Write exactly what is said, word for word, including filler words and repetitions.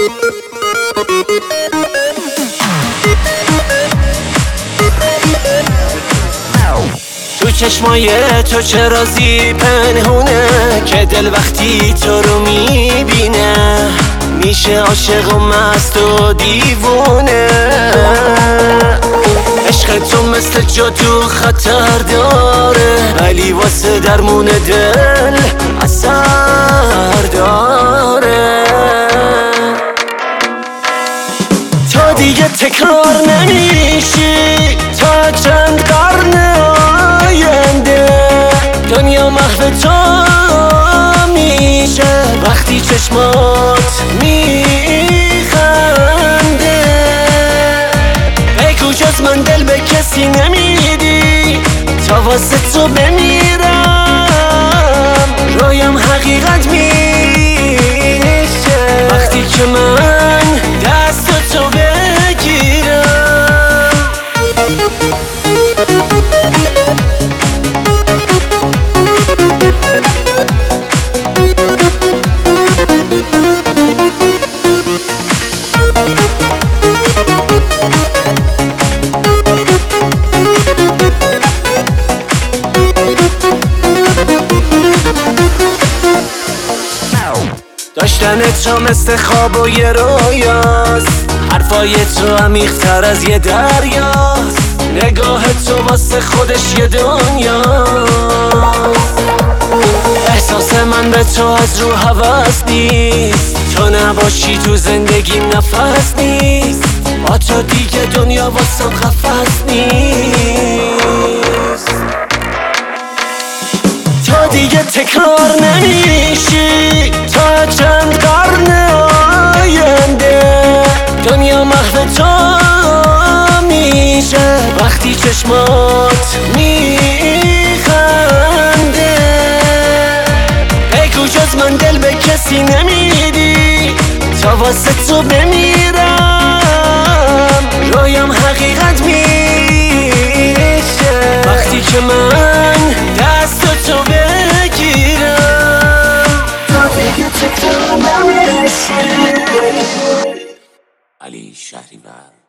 تو چشمای تو چه رازی پنهونه که دل وقتی تو رو میبینه میشه عاشق و مست و دیوونه. عشق تو مثل جادو خطر داره ولی واسه درمون دل اثر داره. تا دیگه تکرار نمیشی تا چند قرن آینده دنیا محو تو میشه وقتی چشمات میخنده. بگو جز من دل به کسی نمیدی تا واسه تو بمیرم رویم حقیقت میشه وقتی که من دست تو بگیرم. داشتن تو مثل خواب و یه رویاست حرفای تو عمیق‌تر از یه دریاست نگاه تو واسه خودش یه دنیاست. احساس من به تو از رو هوس نیست تو نباشی تو زندگیم نفس نیست با تو دیگه دنیا واسم قفس نیست. تا دیگه تکرار نمیشی تا چند قرن آینده دنیا محو تو میشه وقتی چشمات میخنده. بگو جز من دل به کسی نمیدی تا واسه تو بمیرم رویم حقیقت میشه وقتی که من دست تو بگیرم. تا دیگه تکرار نمیشی. علی شهریور.